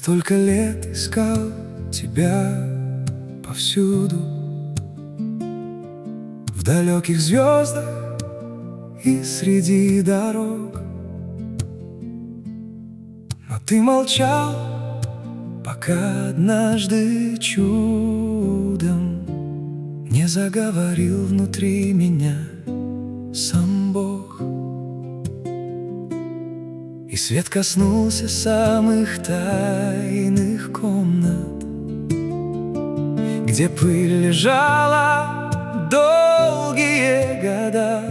Столько лет искал тебя повсюду, в далеких звездах и среди дорог. Но ты молчал, пока однажды чудом не заговорил внутри меня сам Бог. И свет коснулся самых тайных комнат, где пыль лежала долгие года.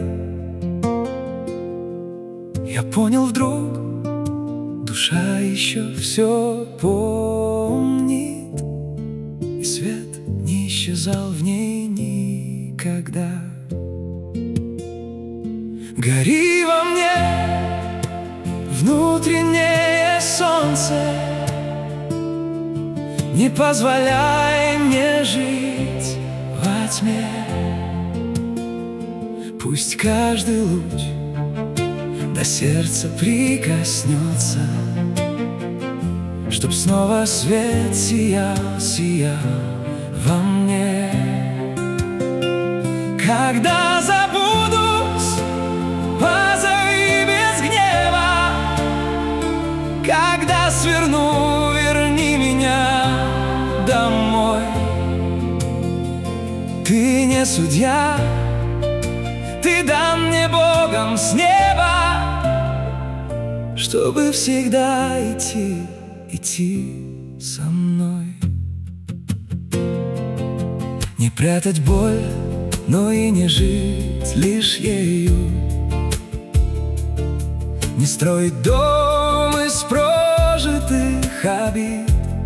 Я понял вдруг, душа еще все помнит, и свет не исчезал в ней никогда. Гори во мне внутреннее солнце, не позволяй мне жить во тьме. Пусть каждый луч до сердца прикоснется, чтоб снова свет сиял, сиял во мне. Когда забудусь, позови без гнева. Когда сверну, верни меня домой. Ты не судья, ты дан мне Богом с неба, чтобы всегда идти со мной. Не прятать боль, но и не жить лишь ею, не строить дом из прожитых обид.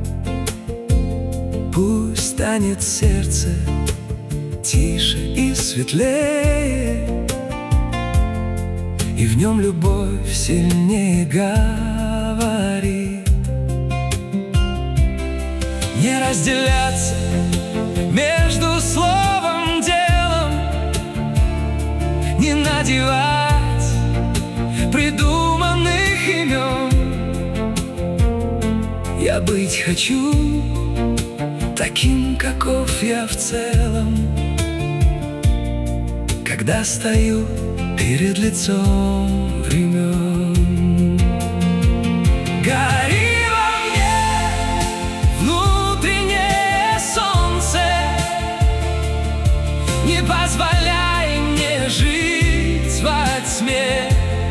Пусть станет сердце тише и светлее, и в нем любовь сильнее говорит. Не разделяться между словом и делом, не надевать придуманных имен. Я быть хочу таким, каков я в целом, когда стою перед лицом времен. Гори во мне внутреннее солнце, не позволяй мне жить во тьме.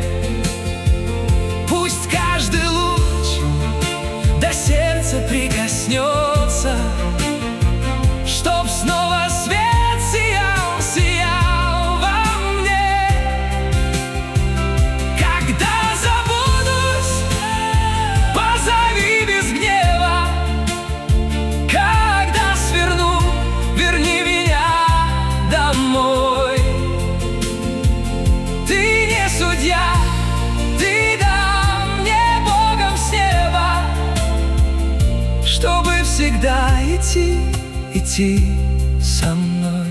Пусть каждый луч до сердца прикоснется, чтоб снова свет сиял, сиял во мне. Когда забудусь, позови без гнева. Когда сверну, верни меня домой. Ты не судья, ты дан мне Богом с неба, чтобы всегда идти со мной.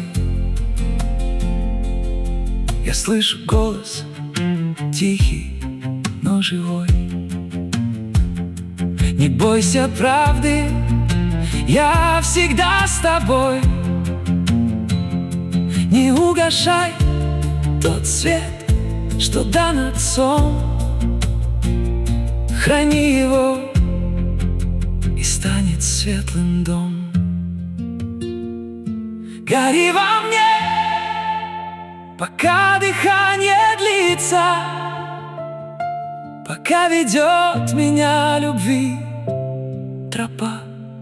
Я слышу голос тихий, но живой. Не бойся правды, я всегда с тобой. Не угашай тот свет, что дан Отцом. Храни его, и станет светлым дом. Гори во мне, пока дыхание длится, пока ведет меня любви тропа.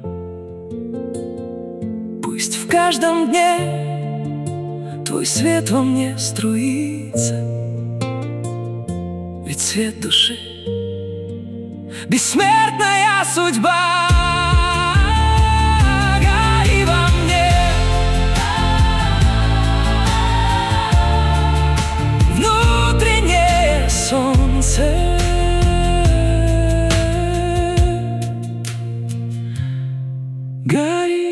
Пусть в каждом дне твой свет во мне струится, ведь свет души — бессмертная судьба. Гори во мне внутреннее солнце, гори.